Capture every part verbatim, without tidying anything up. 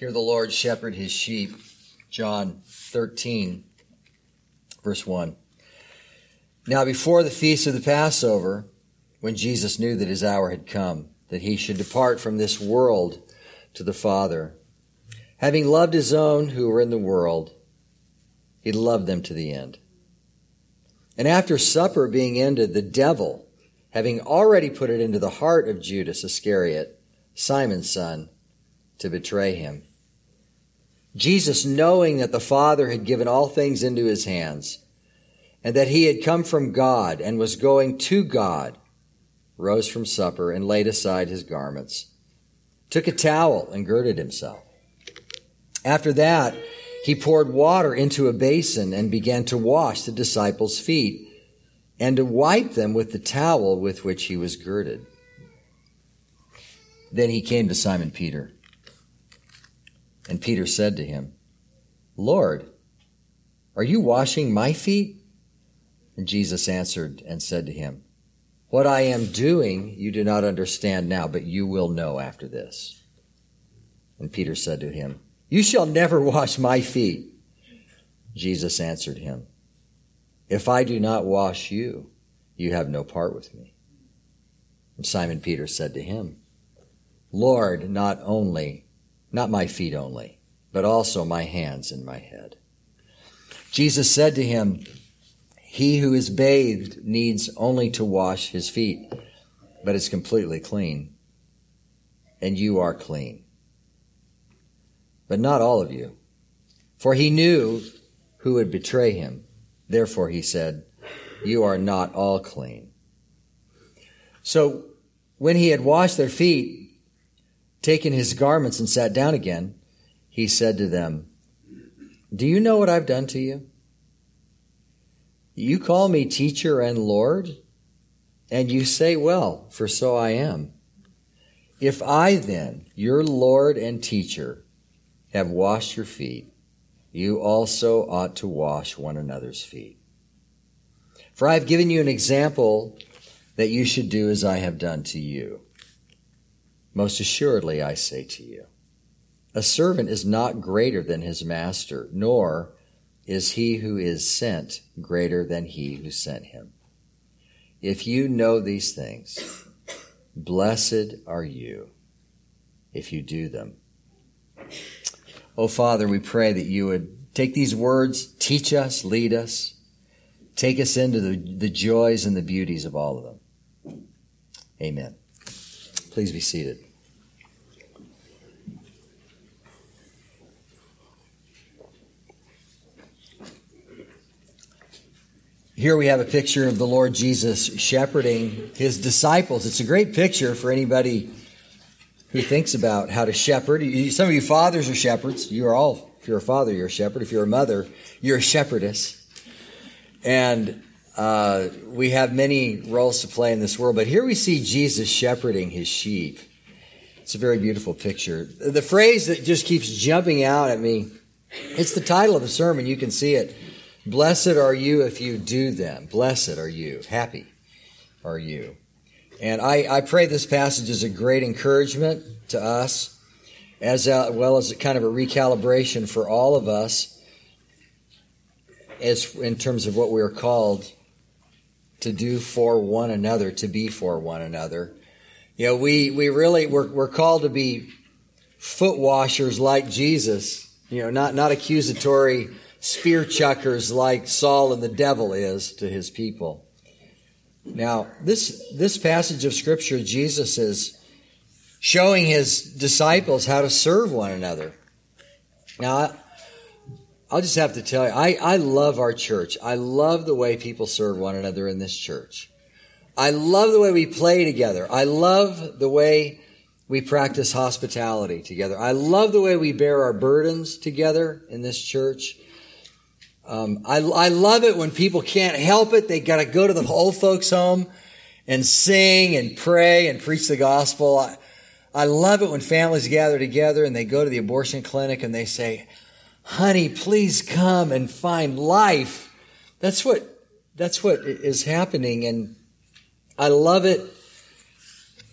Hear the Lord shepherd his sheep. John thirteen, verse one. Now before the feast of the Passover, when Jesus knew that his hour had come, that he should depart from this world to the Father, having loved his own who were in the world, he loved them to the end. And after supper being ended, the devil, having already put it into the heart of Judas Iscariot, Simon's son, to betray him, Jesus, knowing that the Father had given all things into his hands, and that he had come from God and was going to God, rose from supper and laid aside his garments, took a towel and girded himself. After that, he poured water into a basin and began to wash the disciples' feet and to wipe them with the towel with which he was girded. Then he came to Simon Peter. And Peter said to him, Lord, are you washing my feet? And Jesus answered and said to him, What I am doing you do not understand now, but you will know after this. And Peter said to him, You shall never wash my feet. Jesus answered him, If I do not wash you, you have no part with me. And Simon Peter said to him, Lord, not only Not my feet only, but also my hands and my head. Jesus said to him, He who is bathed needs only to wash his feet, but is completely clean. And you are clean. But not all of you. For he knew who would betray him. Therefore he said, You are not all clean. So when he had washed their feet, taken his garments and sat down again, he said to them, Do you know what I've done to you? You call me teacher and Lord, and you say, Well, for so I am. If I then, your Lord and teacher, have washed your feet, you also ought to wash one another's feet. For I have given you an example that you should do as I have done to you. Most assuredly, I say to you, a servant is not greater than his master, nor is he who is sent greater than he who sent him. If you know these things, blessed are you if you do them. Oh, Father, we pray that you would take these words, teach us, lead us, take us into the, the joys and the beauties of all of them. Amen. Please be seated. Here we have a picture of the Lord Jesus shepherding his disciples. It's a great picture for anybody who thinks about how to shepherd. Some of you fathers are shepherds. You are all, if you're a father, you're a shepherd. If you're a mother, you're a shepherdess. And uh, we have many roles to play in this world. But here we see Jesus shepherding his sheep. It's a very beautiful picture. The phrase that just keeps jumping out at me, it's the title of the sermon. You can see it. Blessed are you if you do them. Blessed are you. Happy are you. And I, I pray this passage is a great encouragement to us, as well as a kind of a recalibration for all of us, as in terms of what we are called to do for one another, to be for one another. You know, we we really we're we're called to be foot washers like Jesus. You know, not not accusatory spear chuckers like Saul and the devil is to his people. Now, this this passage of Scripture, Jesus is showing his disciples how to serve one another. Now, I, I'll just have to tell you, I, I love our church. I love the way people serve one another in this church. I love the way we play together. I love the way we practice hospitality together. I love the way we bear our burdens together in this church. Um, I, I love it when people can't help it. They got to go to the old folks' home and sing and pray and preach the gospel. I, I love it when families gather together and they go to the abortion clinic and they say, honey, please come and find life. That's what, that's what is happening. And I love it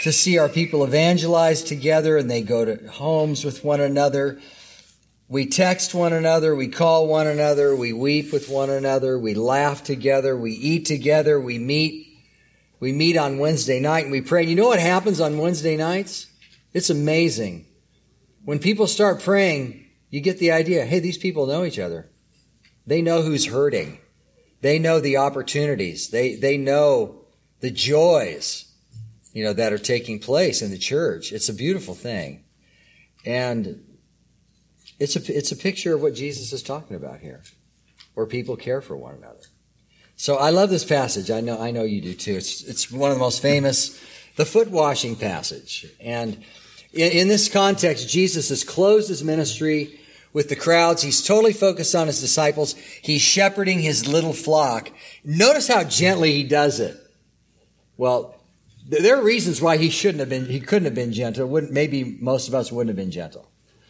to see our people evangelize together, and they go to homes with one another. We text one another, we call one another, we weep with one another, we laugh together, we eat together, we meet. We meet on Wednesday night and we pray. You know what happens on Wednesday nights? It's amazing. When people start praying, you get the idea, hey, these people know each other. They know who's hurting. They know the opportunities. They, they know the joys, you know, that are taking place in the church. It's a beautiful thing. And it's a, it's a picture of what Jesus is talking about here, where people care for one another. So I love this passage. I know, I know you do too. It's, it's one of the most famous, the foot washing passage. And in, in this context, Jesus has closed his ministry with the crowds. He's totally focused on his disciples. He's shepherding his little flock. Notice how gently he does it. Well, there are reasons why he shouldn't have been, he couldn't have been gentle. Wouldn't, maybe most of us wouldn't have been gentle.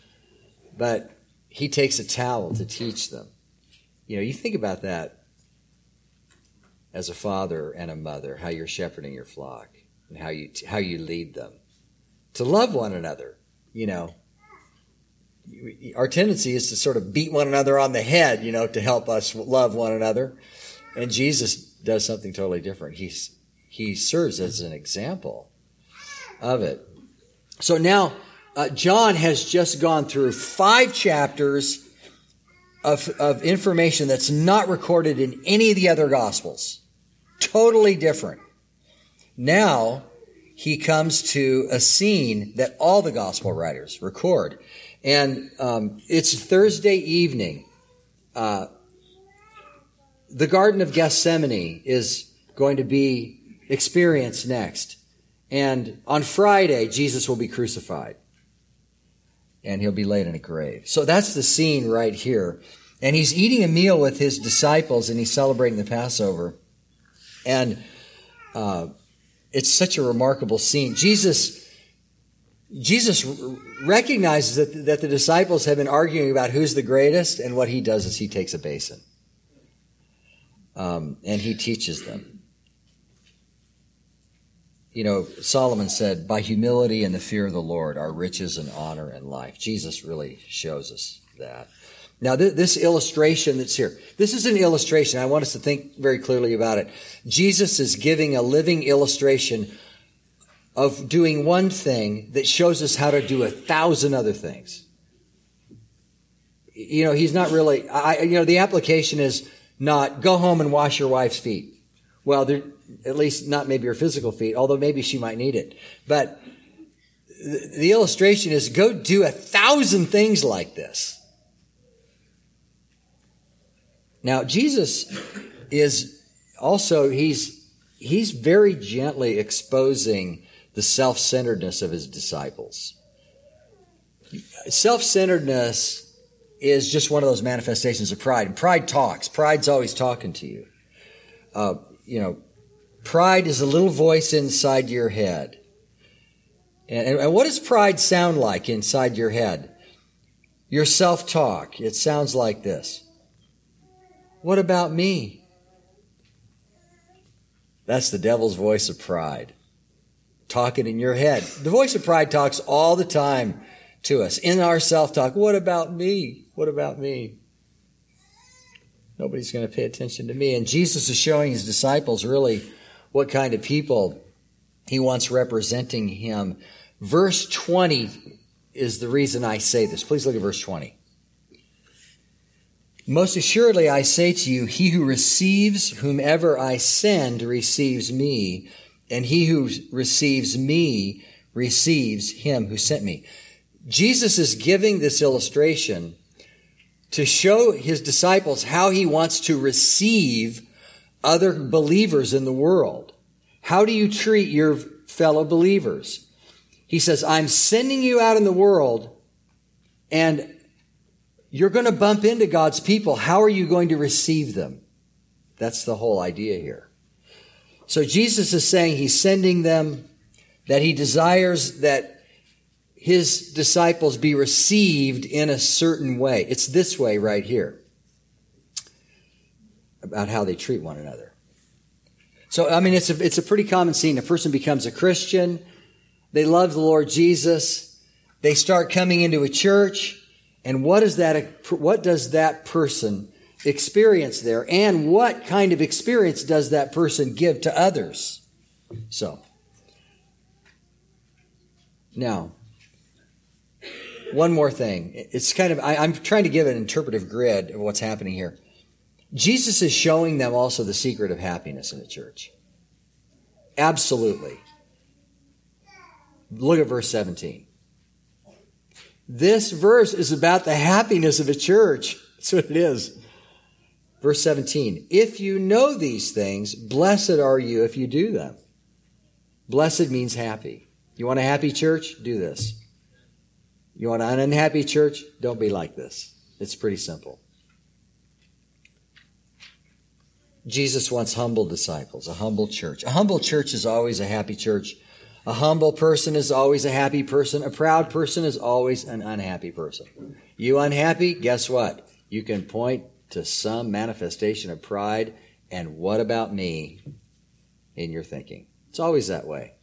But he takes a towel to teach them. You know, you think about that as a father and a mother, how you're shepherding your flock and how you, how you lead them. To love one another, you know. Our tendency is to sort of beat one another on the head, you know, to help us love one another. And Jesus does something totally different. He's, he serves as an example of it. So now, uh, John has just gone through five chapters of, of information that's not recorded in any of the other Gospels. Totally different. Now, he comes to a scene that all the Gospel writers record. And um, it's Thursday evening. Uh, the Garden of Gethsemane is going to be experienced next. And on Friday, Jesus will be crucified. And he'll be laid in a grave. So that's the scene right here. And he's eating a meal with his disciples, and he's celebrating the Passover. And uh, it's such a remarkable scene. Jesus... Jesus recognizes that, that the disciples have been arguing about who's the greatest, and what he does is he takes a basin. Um, and he teaches them. You know, Solomon said, by humility and the fear of the Lord are riches and honor and life. Jesus really shows us that. Now, th- this illustration that's here, this is an illustration. I want us to think very clearly about it. Jesus is giving a living illustration of doing one thing that shows us how to do a thousand other things. You know, he's not really, I, you know, the application is not go home and wash your wife's feet. Well, at least not maybe her physical feet, although maybe she might need it. But the, the illustration is go do a thousand things like this. Now, Jesus is also, he's, he's very gently exposing the self-centeredness of his disciples. Self-centeredness is just one of those manifestations of pride. And pride talks. Pride's always talking to you. Uh, you know, pride is a little voice inside your head. And, and what does pride sound like inside your head? Your self-talk. It sounds like this. What about me? That's the devil's voice of pride. Talking in your head. The voice of pride talks all the time to us. In our self-talk, what about me? What about me? Nobody's going to pay attention to me. And Jesus is showing his disciples really what kind of people he wants representing him. Verse twenty is the reason I say this. Please look at verse twenty. Most assuredly I say to you, he who receives whomever I send receives me, and he who receives me receives him who sent me. Jesus is giving this illustration to show his disciples how he wants to receive other believers in the world. How do you treat your fellow believers? He says, I'm sending you out in the world, and you're going to bump into God's people. How are you going to receive them? That's the whole idea here. So Jesus is saying he's sending them, that he desires that his disciples be received in a certain way. It's this way right here, about how they treat one another. So, I mean, it's a, it's a pretty common scene. A person becomes a Christian, They love the Lord Jesus. They start coming into a church. And what is that, what does that person experience there? And what kind of experience does that person give to others? So, now, one more thing. It's kind of, I, I'm trying to give an interpretive grid of what's happening here. Jesus is showing them also the secret of happiness in the church. Absolutely. Look at verse seventeen. This verse is about the happiness of a church. That's what it is. Verse seventeen. If you know these things, blessed are you if you do them. Blessed means happy. You want a happy church? Do this. You want an unhappy church? Don't be like this. It's pretty simple. Jesus wants humble disciples, a humble church. A humble church is always a happy church. A humble person is always a happy person. A proud person is always an unhappy person. You unhappy? Guess what? You can point to some manifestation of pride and what about me in your thinking. It's always that way.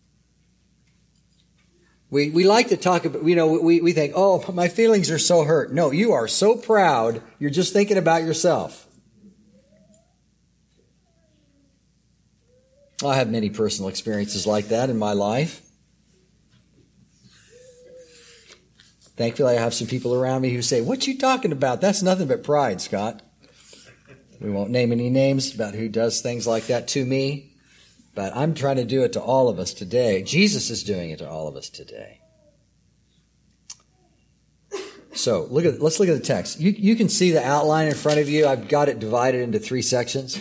We we like to talk about, you know, we, we think, oh, my feelings are so hurt. No, you are so proud, you're just thinking about yourself. I have many personal experiences like that in my life. Thankfully, I have some people around me who say, what you talking about? That's nothing but pride, Scott. We won't name any names about who does things like that to me, but I'm trying to do it to all of us today. Jesus is doing it to all of us today. So look at let's look at the text. You, you can see the outline in front of you. I've got it divided into three sections.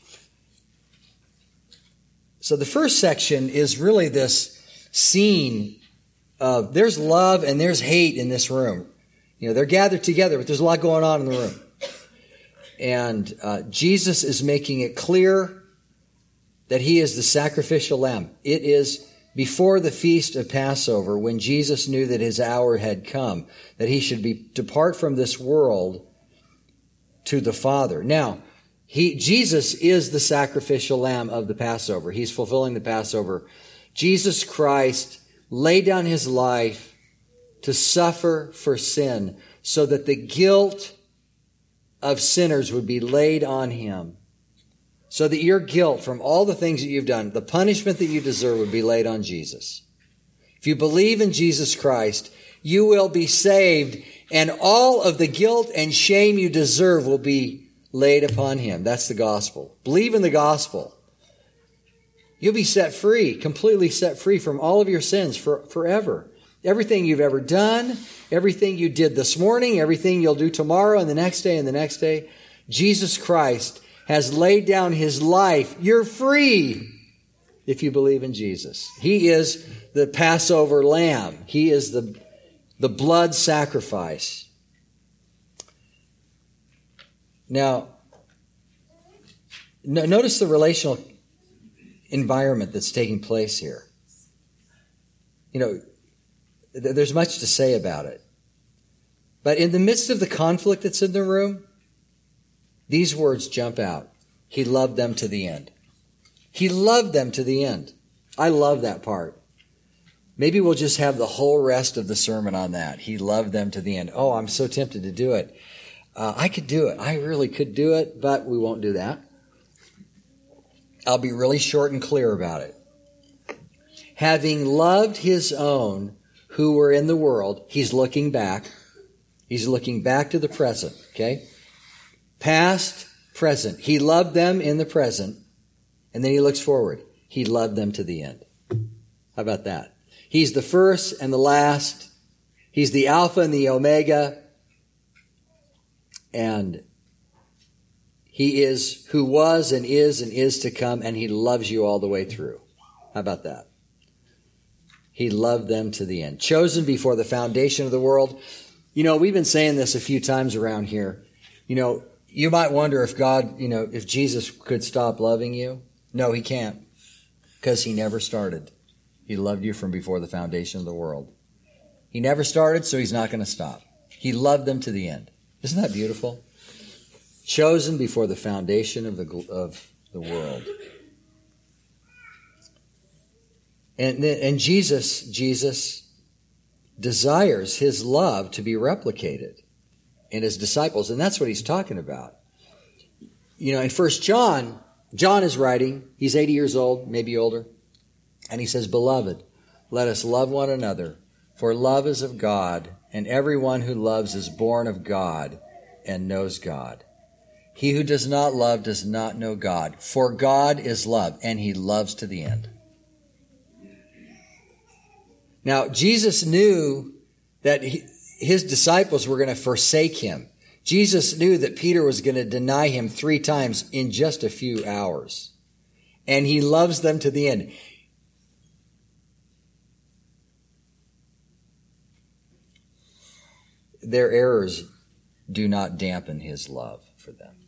So the first section is really this scene of there's love and there's hate in this room. You know, they're gathered together, but there's a lot going on in the room. And uh, Jesus is making it clear that he is the sacrificial lamb. It is before the feast of Passover when Jesus knew that his hour had come, that he should be depart from this world to the Father. Now, He, Jesus is the sacrificial lamb of the Passover. He's fulfilling the Passover. Jesus Christ laid down his life to suffer for sin so that the guilt of sinners would be laid on him. So that your guilt from all the things that you've done, the punishment that you deserve would be laid on Jesus. If you believe in Jesus Christ, you will be saved and all of the guilt and shame you deserve will be laid upon him. That's the gospel. Believe in the gospel. You'll be set free, completely set free from all of your sins for, forever. Everything you've ever done, everything you did this morning, everything you'll do tomorrow and the next day and the next day, Jesus Christ has laid down his life. You're free if you believe in Jesus. He is the Passover lamb. He is the, the blood sacrifice. Now, no, notice the relational environment that's taking place here. You know, th- there's much to say about it. But in the midst of the conflict that's in the room, these words jump out. He loved them to the end. He loved them to the end. I love that part. Maybe we'll just have the whole rest of the sermon on that. He loved them to the end. Oh, I'm so tempted to do it. Uh, I could do it. I really could do it, but we won't do that. I'll be really short and clear about it. Having loved his own who were in the world, he's looking back. He's looking back to the present, okay? Past, present. He loved them in the present, and then he looks forward. He loved them to the end. How about that? He's the first and the last. He's the Alpha and the Omega. And he is who was and is and is to come, and he loves you all the way through. How about that? He loved them to the end. Chosen before the foundation of the world. You know, we've been saying this a few times around here. You know, you might wonder if God, you know, if Jesus could stop loving you. No, he can't. Because he never started. He loved you from before the foundation of the world. He never started, so he's not going to stop. He loved them to the end. Isn't that beautiful? Chosen before the foundation of the of the world. And, and Jesus, Jesus desires his love to be replicated in his disciples. And that's what he's talking about. You know, in First John, John is writing. He's eighty years old, maybe older. And he says, "Beloved, let us love one another, for love is of God, and everyone who loves is born of God and knows God. He who does not love does not know God, for God is love, and he loves to the end." Now, Jesus knew that he, his disciples were going to forsake him. Jesus knew that Peter was going to deny him three times in just a few hours. And he loves them to the end. Their errors do not dampen his love for them.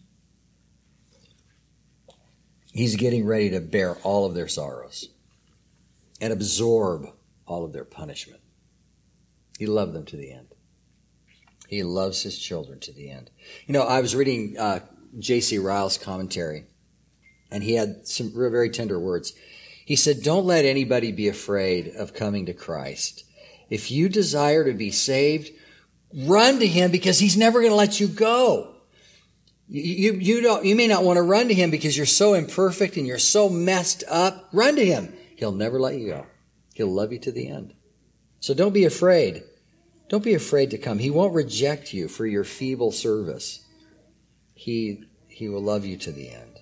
He's getting ready to bear all of their sorrows and absorb all of their punishment. He loved them to the end. He loves his children to the end. You know, I was reading uh, J C Ryle's commentary, and he had some very tender words. He said, "Don't let anybody be afraid of coming to Christ. If you desire to be saved, run to him, because he's never going to let you go. You, you, you, don't, you may not want to run to him because you're so imperfect and you're so messed up. Run to him. He'll never let you go. He'll love you to the end. So don't be afraid. Don't be afraid to come. He won't reject you for your feeble service. He, he will love you to the end."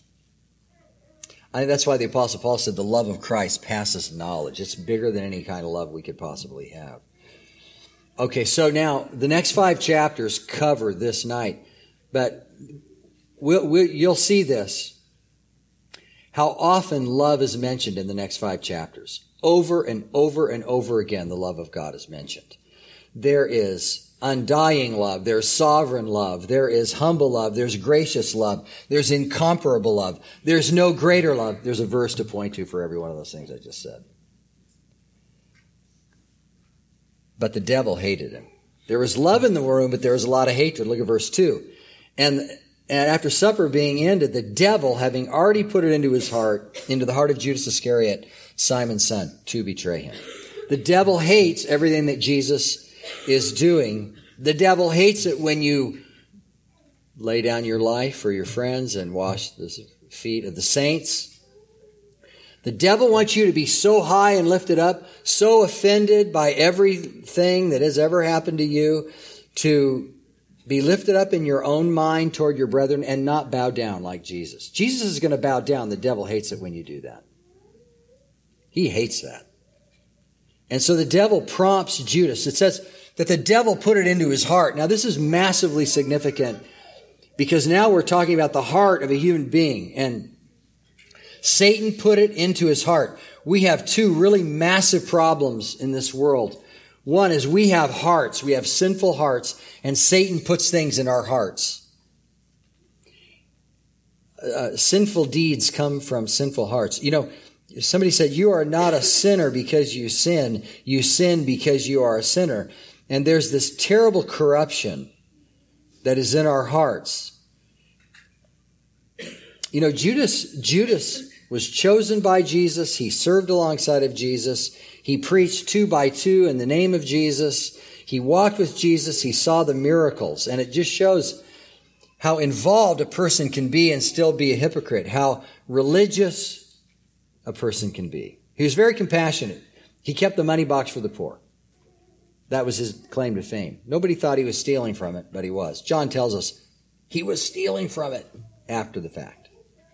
I think that's why the Apostle Paul said the love of Christ passes knowledge. It's bigger than any kind of love we could possibly have. Okay, so now the next five chapters cover this night, but we'll, we'll, you'll see this, how often love is mentioned in the next five chapters. Over and over and over again, the love of God is mentioned. There is undying love. There's sovereign love. There is humble love. There's gracious love. There's incomparable love. There's no greater love. There's a verse to point to for every one of those things I just said. But the devil hated him. There was love in the room, but there was a lot of hatred. Look at verse two. And, and after supper being ended, the devil, having already put it into his heart, into the heart of Judas Iscariot, Simon's son, to betray him. The devil hates everything that Jesus is doing. The devil hates it when you lay down your life for your friends and wash the feet of the saints. The devil wants you to be so high and lifted up, so offended by everything that has ever happened to you, to be lifted up in your own mind toward your brethren and not bow down like Jesus. Jesus is going to bow down. The devil hates it when you do that. He hates that. And so the devil prompts Judas. It says that the devil put it into his heart. Now, this is massively significant because now we're talking about the heart of a human being, and Satan put it into his heart. We have two really massive problems in this world. One is we have hearts. We have sinful hearts, and Satan puts things in our hearts. Uh, sinful deeds come from sinful hearts. You know, somebody said, you are not a sinner because you sin. You sin because you are a sinner. And there's this terrible corruption that is in our hearts. You know, Judas, Judas was chosen by Jesus. He served alongside of Jesus. He preached two by two in the name of Jesus. He walked with Jesus. He saw the miracles. And it just shows how involved a person can be and still be a hypocrite, how religious a person can be. He was very compassionate. He kept the money box for the poor. That was his claim to fame. Nobody thought he was stealing from it, but he was. John tells us he was stealing from it after the fact.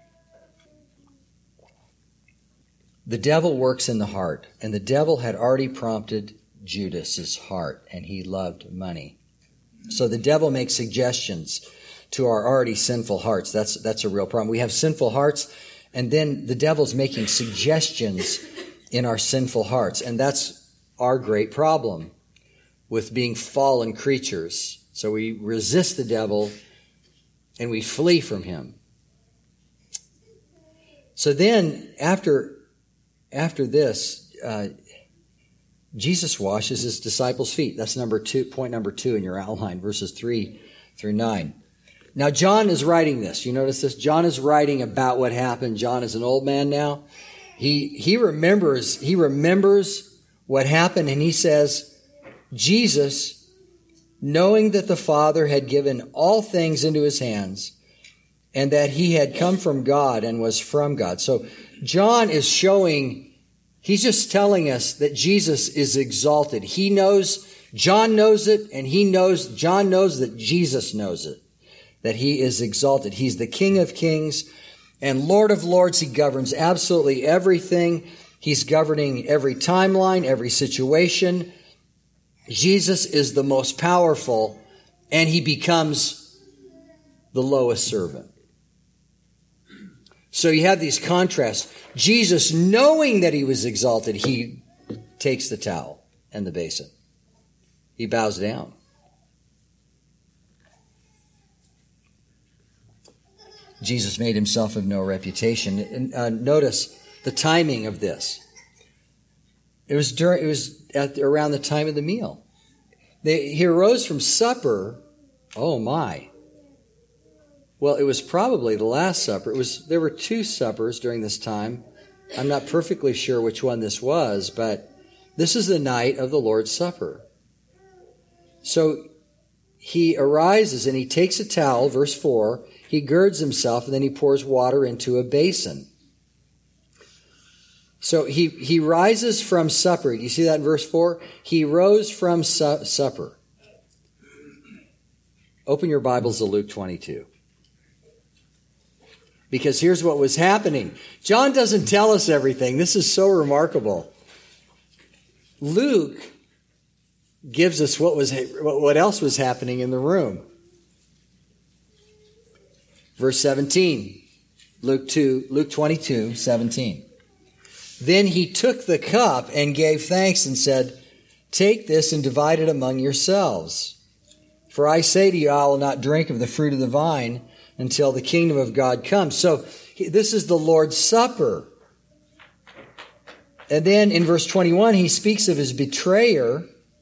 The devil works in the heart, and the devil had already prompted Judas's heart, and he loved money. So the devil makes suggestions to our already sinful hearts. That's, that's a real problem. We have sinful hearts, and then the devil's making suggestions in our sinful hearts. And that's our great problem with being fallen creatures. So we resist the devil and we flee from him. So then after, after this, uh, Jesus washes his disciples' feet. That's number two, point number two in your outline, verses three through nine. Now, John is writing this. You notice this? John is writing about what happened. John is an old man now, He, he remembers, he remembers what happened, and he says, Jesus, knowing that the Father had given all things into his hands, and that he had come from God and was from God. So John is showing, he's just telling us that Jesus is exalted. He knows, John knows it, and he knows, John knows that Jesus knows it, that he is exalted. He's the King of Kings and Lord of Lords. He governs absolutely everything. He's governing every timeline, every situation. Jesus is the most powerful, and he becomes the lowest servant. So you have these contrasts. Jesus, knowing that he was exalted, he takes the towel and the basin. He bows down. Jesus made himself of no reputation. And uh, notice the timing of this. It was during. It was at the, around the time of the meal. They, he arose from supper. Oh my! Well, it was probably the Last Supper. It was. There were two suppers during this time. I'm not perfectly sure which one this was, but this is the night of the Lord's Supper. So he arises and he takes a towel, verse four, he girds himself, and then he pours water into a basin. So he, he rises from supper. You see that in verse four? He rose from su- supper. Open your Bibles to Luke twenty-two. Because here's what was happening. John doesn't tell us everything. This is so remarkable. Luke gives us what was what else was happening in the room. Verse seventeen, Luke two, Luke twenty-two, seventeen. Then he took the cup and gave thanks and said, "Take this and divide it among yourselves. For I say to you, I will not drink of the fruit of the vine until the kingdom of God comes." So this is the Lord's Supper. And then in verse twenty-one, he speaks of his betrayer.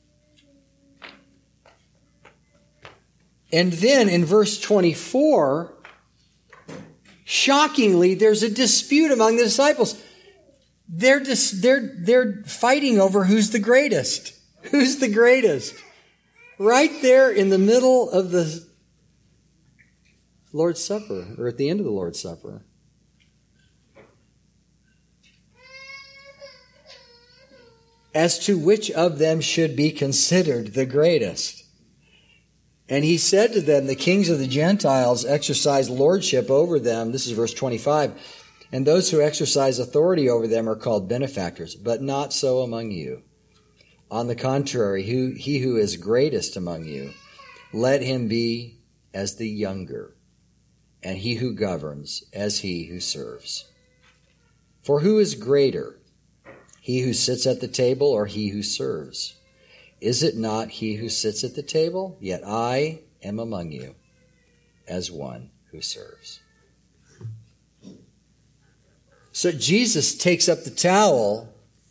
And then in verse twenty-four, shockingly, there's a dispute among the disciples. They're dis- they're they're fighting over who's the greatest. Who's the greatest? Right there in the middle of the Lord's Supper, or at the end of the Lord's Supper. As to which of them should be considered the greatest. And he said to them, the kings of the Gentiles exercise lordship over them. This is verse twenty-five. And those who exercise authority over them are called benefactors, but not so among you. On the contrary, who, he who is greatest among you, let him be as the younger, and he who governs as he who serves. For who is greater, he who sits at the table or he who serves? Is it not he who sits at the table? Yet I am among you as one who serves. So Jesus takes up the towel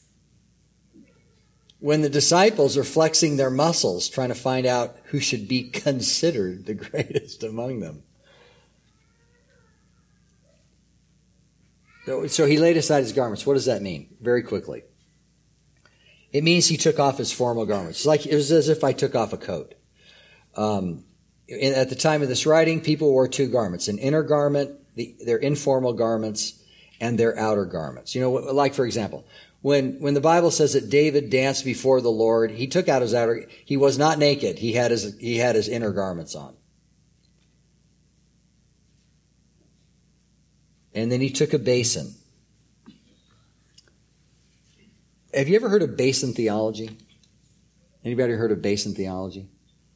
when the disciples are flexing their muscles, trying to find out who should be considered the greatest among them. So he laid aside his garments. What does that mean? Very quickly. It means he took off his formal garments. It's like it was as if I took off a coat. Um, at the time of this writing, people wore two garments: an inner garment, the, their informal garments, and their outer garments. You know, like for example, when when the Bible says that David danced before the Lord, he took out his outer. He was not naked. He had his he had his inner garments on. And then he took a basin. Have you ever heard of basin theology? Anybody heard of basin theology?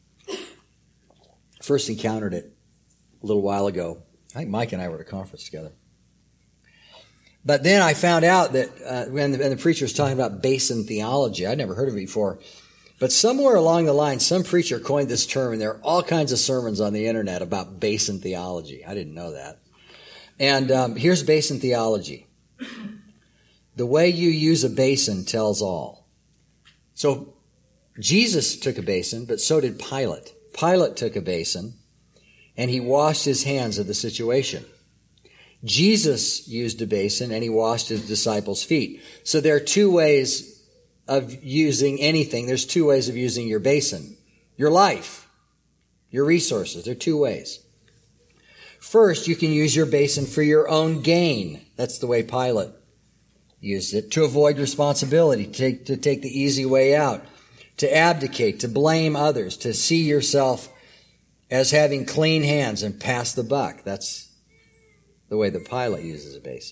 First encountered it a little while ago. I think Mike and I were at a conference together. But then I found out that uh, when, the, when the preacher was talking about basin theology, I'd never heard of it before. But somewhere along the line, some preacher coined this term, and there are all kinds of sermons on the internet about basin theology. I didn't know that. And um, here's basin theology. The way you use a basin tells all. So Jesus took a basin, but so did Pilate. Pilate took a basin, and he washed his hands of the situation. Jesus used a basin and he washed his disciples' feet. So there are two ways of using anything. There's two ways of using your basin. Your life, your resources. There are two ways. First, you can use your basin for your own gain. That's the way Pilate used it. To avoid responsibility, to take, to take the easy way out, to abdicate, to blame others, to see yourself as having clean hands and pass the buck. That's the way that Pilate uses a basin.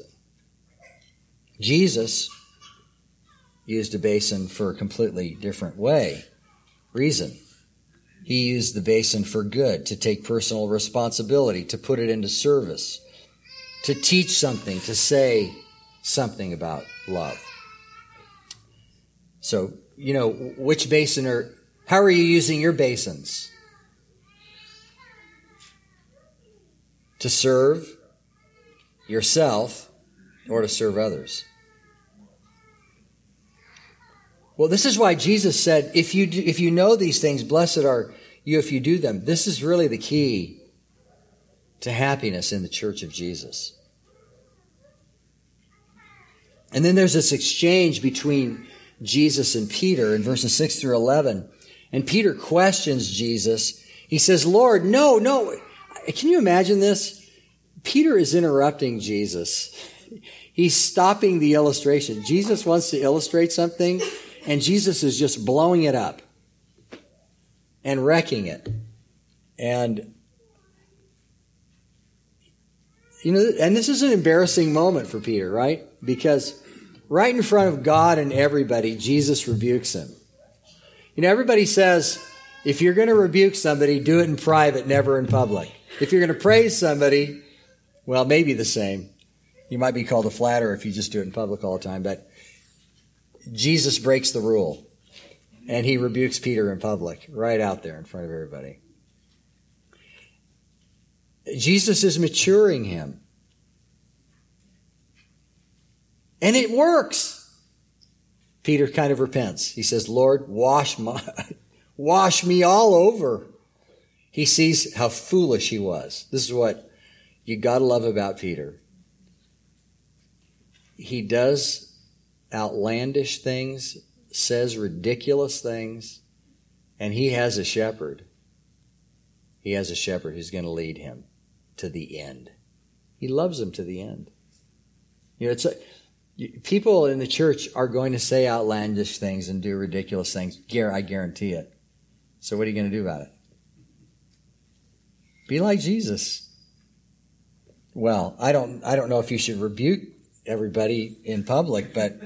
Jesus used a basin for a completely different way. Reason. He used the basin for good, to take personal responsibility, to put it into service, to teach something, to say something about love. So, you know, which basin are, how are you using your basins? To serve yourself or to serve others? Well, this is why Jesus said, if you do, if you know these things, blessed are you if you do them. This is really the key to happiness in the church of Jesus. And then there's this exchange between Jesus and Peter in verses six through eleven. And Peter questions Jesus. He says, Lord, no, no. Can you imagine this? Peter is interrupting Jesus. He's stopping the illustration. Jesus wants to illustrate something, and Jesus is just blowing it up and wrecking it. And, you know, and this is an embarrassing moment for Peter, right? Because right in front of God and everybody, Jesus rebukes him. You know, everybody says, if you're going to rebuke somebody, do it in private, never in public. If you're going to praise somebody, well, maybe the same. You might be called a flatterer if you just do it in public all the time, but Jesus breaks the rule, and he rebukes Peter in public, right out there in front of everybody. Jesus is maturing him. And it works. Peter kind of repents. He says, Lord, wash my, wash me all over. He sees how foolish he was. This is what you got to love about Peter. He does outlandish things, says ridiculous things, and he has a shepherd. He has a shepherd who's going to lead him to the end. He loves him to the end. You know, it's a, people in the church are going to say outlandish things and do ridiculous things. I guarantee it. So what are you going to do about it? Be like Jesus. Well, I don't I don't know if you should rebuke everybody in public, but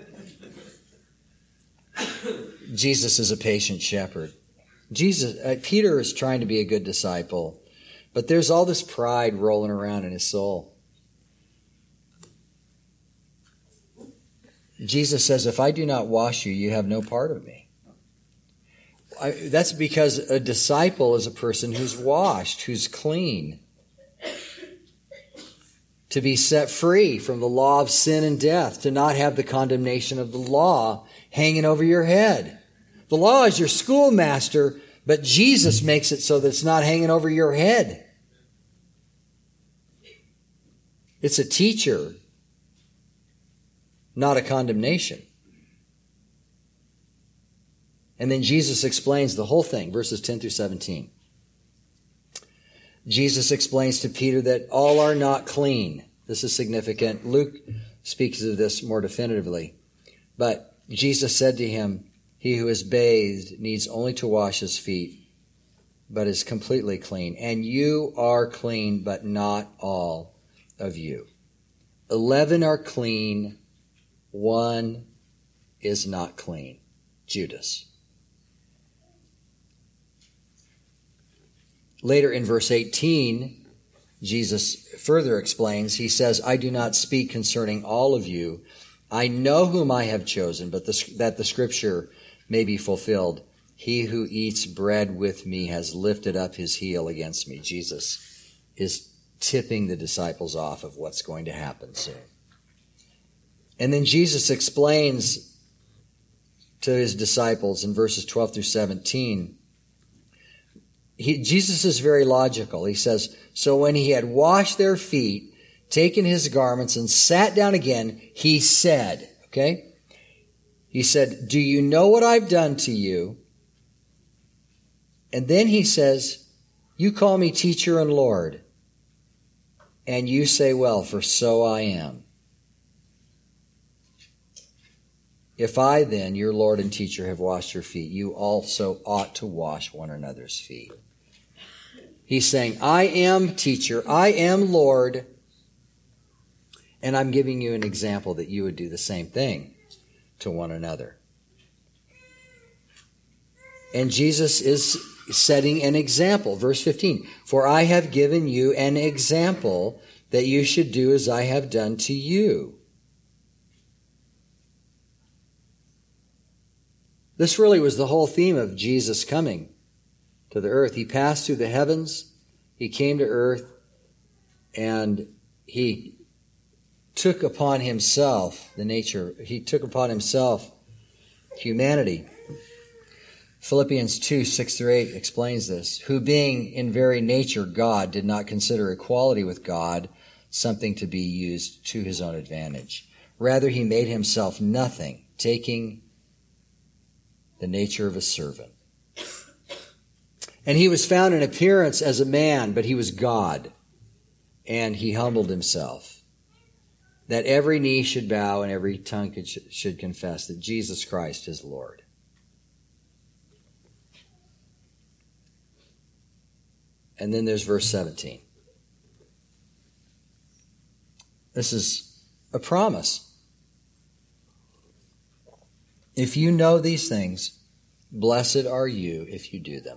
Jesus is a patient shepherd. Jesus, uh, Peter is trying to be a good disciple, but there's all this pride rolling around in his soul. Jesus says, if I do not wash you, you have no part of me. I, that's because a disciple is a person who's washed, who's clean. To be set free from the law of sin and death, to not have the condemnation of the law hanging over your head. The law is your schoolmaster, but Jesus makes it so that it's not hanging over your head. It's a teacher, not a condemnation. And then Jesus explains the whole thing, verses ten through seventeen. Jesus explains to Peter that all are not clean. This is significant. Luke speaks of this more definitively. But Jesus said to him, he who is bathed needs only to wash his feet, but is completely clean. And you are clean, but not all of you. Eleven are clean, one is not clean. Judas. Later in verse eighteen, Jesus further explains, he says, I do not speak concerning all of you. I know whom I have chosen, but the, that the scripture may be fulfilled. He who eats bread with me has lifted up his heel against me. Jesus is tipping the disciples off of what's going to happen soon. And then Jesus explains to his disciples in verses twelve through seventeen, He, Jesus is very logical. He says, so when he had washed their feet, taken his garments and sat down again, he said, okay? He said, do you know what I've done to you? And then he says, you call me teacher and Lord, and you say, well, for so I am. If I then, your Lord and teacher, have washed your feet, you also ought to wash one another's feet. He's saying, I am teacher, I am Lord, and I'm giving you an example that you would do the same thing to one another. And Jesus is setting an example. Verse fifteen, for I have given you an example that you should do as I have done to you. This really was the whole theme of Jesus coming to the earth. He passed through the heavens, he came to earth, and he took upon himself the nature, he took upon himself humanity. Philippians two, six through eight explains this. Who being in very nature God did not consider equality with God something to be used to his own advantage. Rather, he made himself nothing, taking the nature of a servant. And he was found in appearance as a man, but he was God. And he humbled himself, that every knee should bow and every tongue should confess that Jesus Christ is Lord. And then there's verse seventeen. This is a promise. If you know these things, blessed are you if you do them.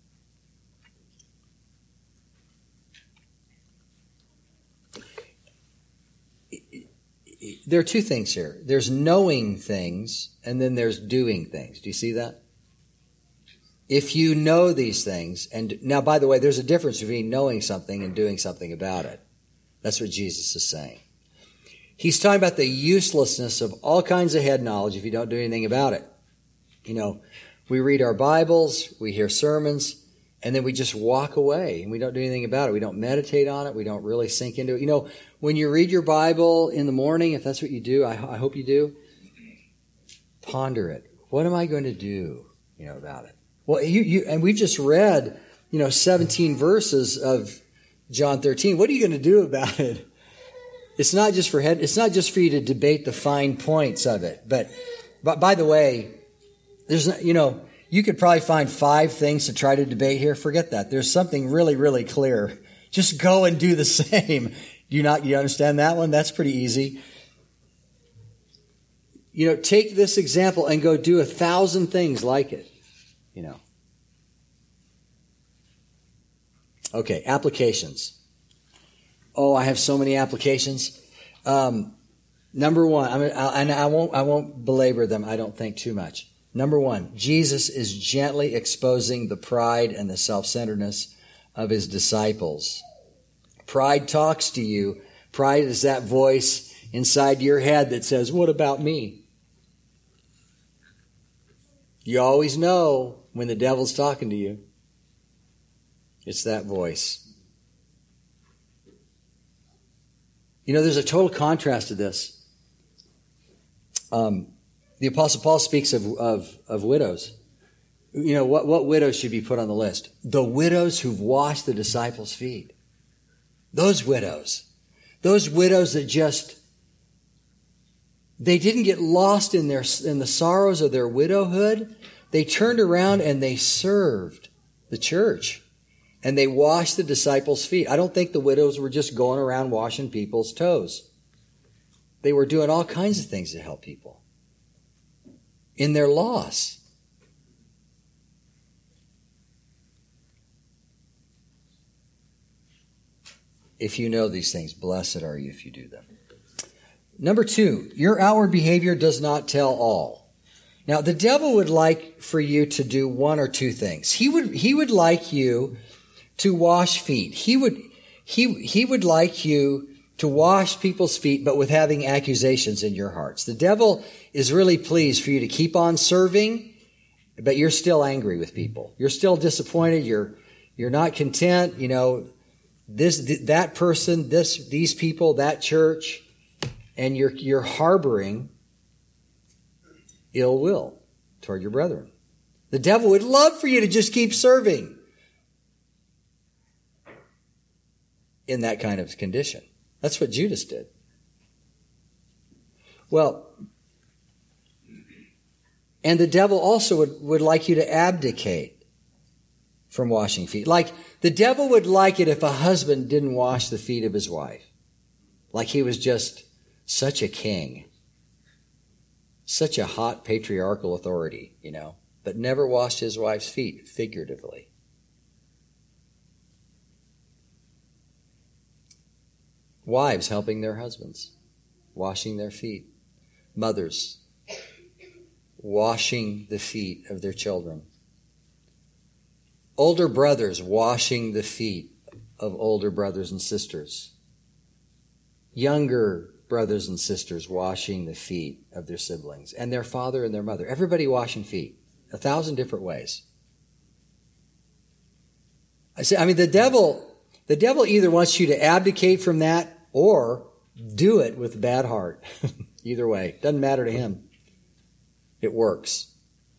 There are two things here. There's knowing things, and then there's doing things. Do you see that? If you know these things, and now, by the way, there's a difference between knowing something and doing something about it. That's what Jesus is saying. He's talking about the uselessness of all kinds of head knowledge if you don't do anything about it. You know, we read our Bibles, we hear sermons, and then we just walk away and we don't do anything about it. We don't meditate on it. We don't really sink into it. You know, when you read your Bible in the morning, if that's what you do, I, I hope you do, ponder it. What am I going to do, you know, about it? Well, you, you, and we've just read, you know, seventeen verses of John thirteen. What are you going to do about it? It's not just for head, it's not just for you to debate the fine points of it. But, but by the way, there's, you know, you could probably find five things to try to debate here. Forget that. There's something really, really clear. Just go and do the same. Do you not, you understand that one? That's pretty easy. You know, take this example and go do a thousand things like it. You know. Okay, applications. Oh, I have so many applications. Um, number one, I mean, I, and I won't, I won't belabor them. I don't think too much. Number one, Jesus is gently exposing the pride and the self-centeredness of his disciples. Pride talks to you. Pride is that voice inside your head that says, "What about me?" You always know when the devil's talking to you. It's that voice. You know, there's a total contrast to this. Um, the Apostle Paul speaks of, of, of widows. You know, what, what widows should be put on the list? The widows who've washed the disciples' feet. Those widows. Those widows that just, they didn't get lost in their in the sorrows of their widowhood. They turned around and they served the church. And they washed the disciples' feet. I don't think the widows were just going around washing people's toes. They were doing all kinds of things to help people in their loss. If you know these things, blessed are you if you do them. Number two, your outward behavior does not tell all. Now, the devil would like for you to do one or two things. He would, he would like you to wash feet. He would, he, he would like you to wash people's feet, but with having accusations in your hearts. The devil is really pleased for you to keep on serving, but you're still angry with people. You're still disappointed. You're, you're not content. You know, this, th- that person, this, these people, that church, and you're, you're harboring ill will toward your brethren. The devil would love for you to just keep serving in that kind of condition. That's what Judas did. Well, and the devil also would, would like you to abdicate from washing feet. Like, the devil would like it if a husband didn't wash the feet of his wife. Like he was just such a king. Such a hot patriarchal authority, you know, but never washed his wife's feet, figuratively. Wives helping their husbands, washing their feet. Mothers washing the feet of their children. Older brothers washing the feet of older brothers and sisters. Younger brothers and sisters washing the feet of their siblings and their father and their mother. Everybody washing feet. A thousand different ways. I say, I mean, the devil, the devil either wants you to abdicate from that or do it with a bad heart. Either way. Doesn't matter to him. It works.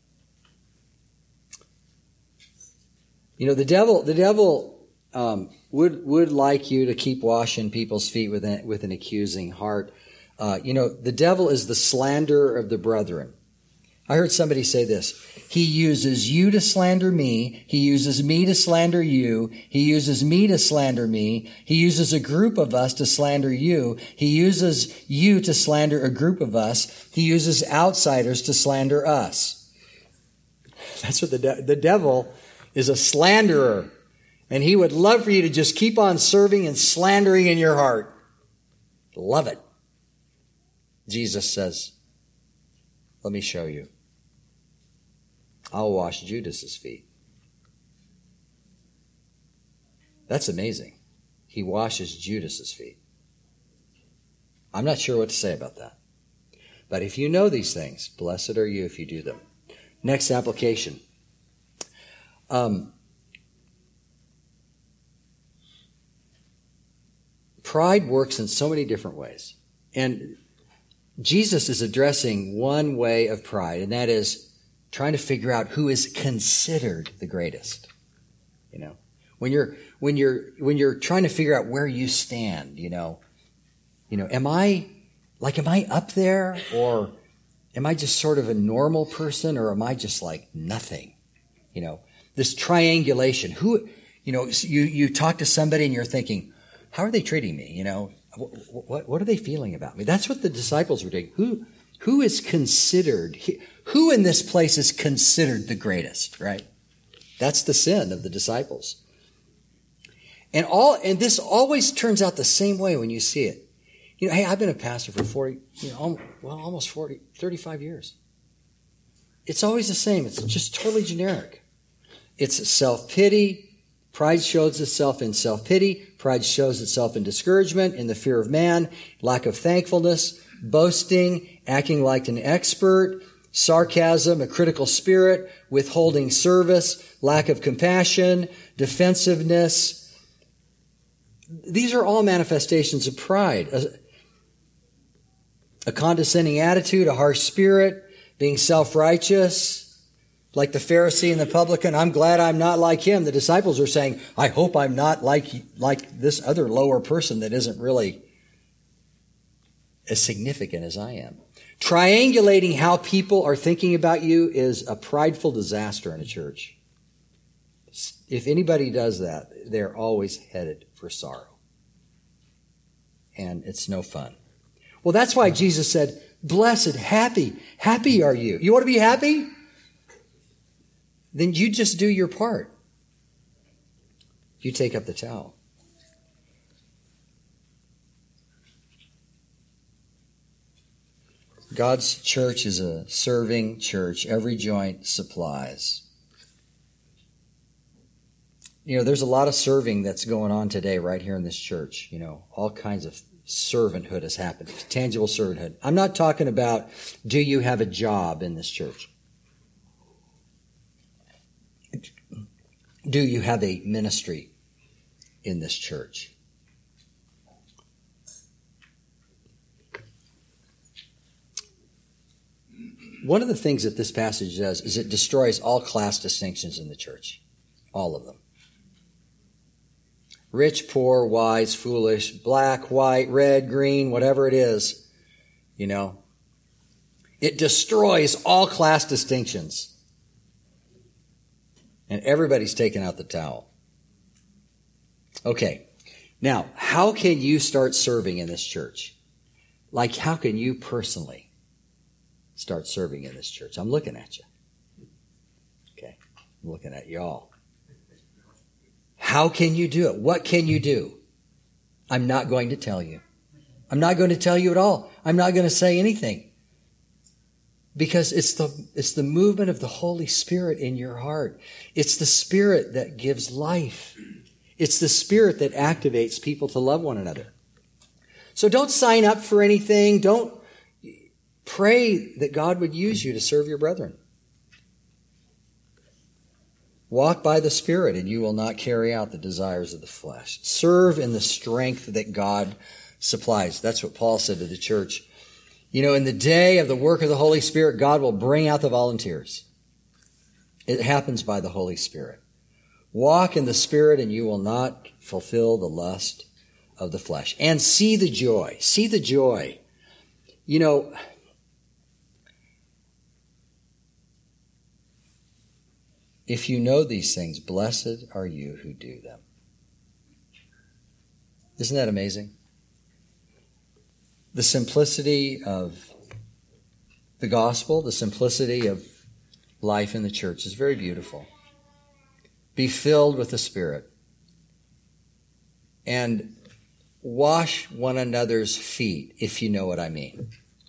You know, the devil, the devil um, would would like you to keep washing people's feet with an, with an accusing heart. Uh, you know, the devil is the slanderer of the brethren. I heard somebody say this. He uses you to slander me. He uses me to slander you. He uses me to slander me. He uses a group of us to slander you. He uses you to slander a group of us. He uses outsiders to slander us. That's what the de- the devil is, a slanderer. And he would love for you to just keep on serving and slandering in your heart. Love it. Jesus says, let me show you. I'll wash Judas's feet. That's amazing. He washes Judas's feet. I'm not sure what to say about that. But if you know these things, blessed are you if you do them. Next application. Um, pride works in so many different ways. And Jesus is addressing one way of pride, and that is trying to figure out who is considered the greatest. You know, when you're when you're when you're trying to figure out where you stand, you know, you know, am I like am I up there, or am I just sort of a normal person, or am I just like nothing? You know, this triangulation. Who, you know, you you talk to somebody and you're thinking, how are they treating me? You know, what what, what are they feeling about me? That's what the disciples were doing. Who who is considered? Who in this place is considered the greatest, right? That's the sin of the disciples. And all and this always turns out the same way when you see it. You know, hey, I've been a pastor for forty, you know, well, almost forty, thirty-five years. It's always the same. It's just totally generic. It's self-pity. Pride shows itself in self-pity. Pride shows itself in discouragement, in the fear of man, lack of thankfulness, boasting, acting like an expert, sarcasm, a critical spirit, withholding service, lack of compassion, defensiveness. These are all manifestations of pride. A, a condescending attitude, a harsh spirit, being self-righteous, like the Pharisee and the publican. I'm glad I'm not like him. The disciples are saying, I hope I'm not like, like this other lower person that isn't really as significant as I am. Triangulating how people are thinking about you is a prideful disaster in a church. If anybody does that, they're always headed for sorrow. And it's no fun. Well, that's why Jesus said, blessed, happy, happy are you. You want to be happy? Then you just do your part. You take up the towel. God's church is a serving church. Every joint supplies. You know, there's a lot of serving that's going on today right here in this church. You know, all kinds of servanthood has happened. Tangible servanthood. I'm not talking about, do you have a job in this church? Do you have a ministry? in this church. One of the things that this passage does is it destroys all class distinctions in the church. All of them. Rich, poor, wise, foolish, black, white, red, green, whatever it is, you know. It destroys all class distinctions. And everybody's taking out the towel. Okay. Now, how can you start serving in this church? Like, how can you personally start serving in this church? I'm looking at you. Okay. I'm looking at you all. How can you do it? What can you do? I'm not going to tell you. I'm not going to tell you at all. I'm not going to say anything. Because it's the, it's the movement of the Holy Spirit in your heart. It's the Spirit that gives life. It's the Spirit that activates people to love one another. So don't sign up for anything. Don't pray that God would use you to serve your brethren. Walk by the Spirit and you will not carry out the desires of the flesh. Serve in the strength that God supplies. That's what Paul said to the church. You know, in the day of the work of the Holy Spirit, God will bring out the volunteers. It happens by the Holy Spirit. Walk in the Spirit and you will not fulfill the lust of the flesh. And see the joy. See the joy. You know, if you know these things, blessed are you who do them. Isn't that amazing? The simplicity of the gospel, the simplicity of life in the church is very beautiful. Be filled with the Spirit. And wash one another's feet, if you know what I mean.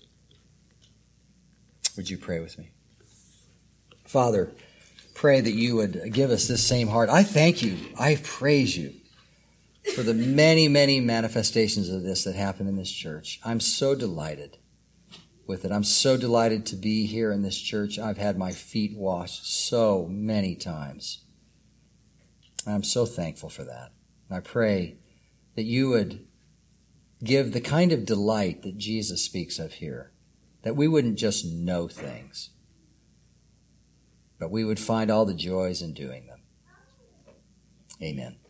Would you pray with me? Father, pray that you would give us this same heart. I thank you. I praise you for the many, many manifestations of this that happen in this church. I'm so delighted with it. I'm so delighted to be here in this church. I've had my feet washed so many times. I'm so thankful for that. And I pray that you would give the kind of delight that Jesus speaks of here, that we wouldn't just know things, but we would find all the joys in doing them. Amen.